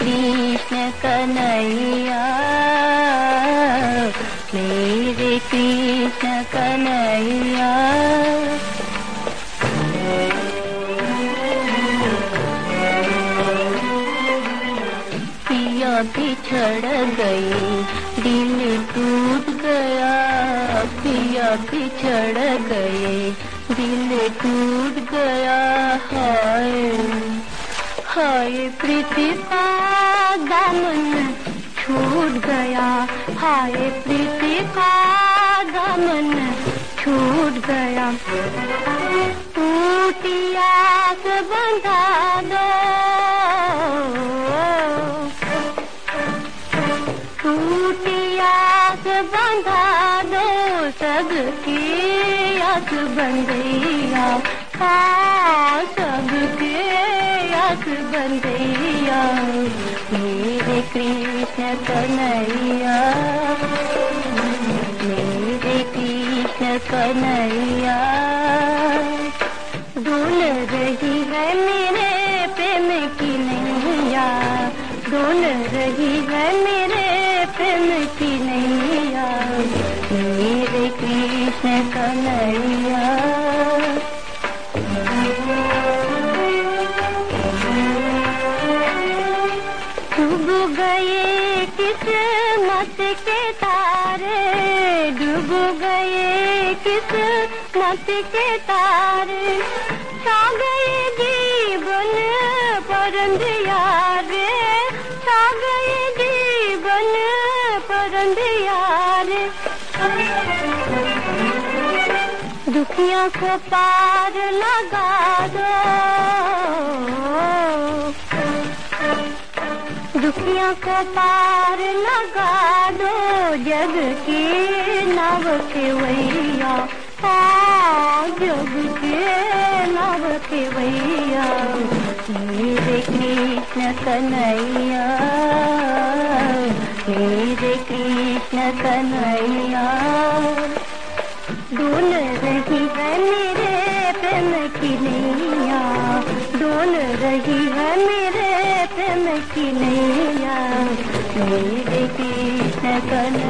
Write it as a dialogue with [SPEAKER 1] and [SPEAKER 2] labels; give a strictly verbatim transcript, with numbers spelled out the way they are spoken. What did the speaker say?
[SPEAKER 1] कृष्ण कन्हैया, मेरे कृष्ण कन्हैया। पिया बिछड़ गए दिल टूट गया, पिया बिछड़ गए दिल टूट गया। हाय हाय प्रीति का दामन छूट गया, हाय प्रीति का दामन छूट गया। टूटी आस बंधा दो, टूटी आस बंधा दो, सबकी आस बंधैया, हाँ सबके आस बंधैया। मेरे कृष्ण कन्हैया, मेरे कृष्ण कन्हैया। डोल रही है मेरे प्रेम की नैया, डोल रही है मेरे प्रेम की नैया। मेरे कृष्ण कन्हैया। डूब गए किस्मत के तारे, डूब गए किस्मत के तारे, छा गए जीवन पर अंधियारे, छा गए जीवन पर अंधियारे। दुखियों को पार लगा दो, दुखियों को पार लगा दो, जग की नाव खेवैया, हाँ जग के नाव खेवैया। मेरे कृष्ण कन्हैया, मेरे कृष्ण कन्हैया। डोल रही है मेरे प्रेम की नैया, डोल रही है मेरे प्रेम की नैया। मेरे कृष्ण कन्हैया।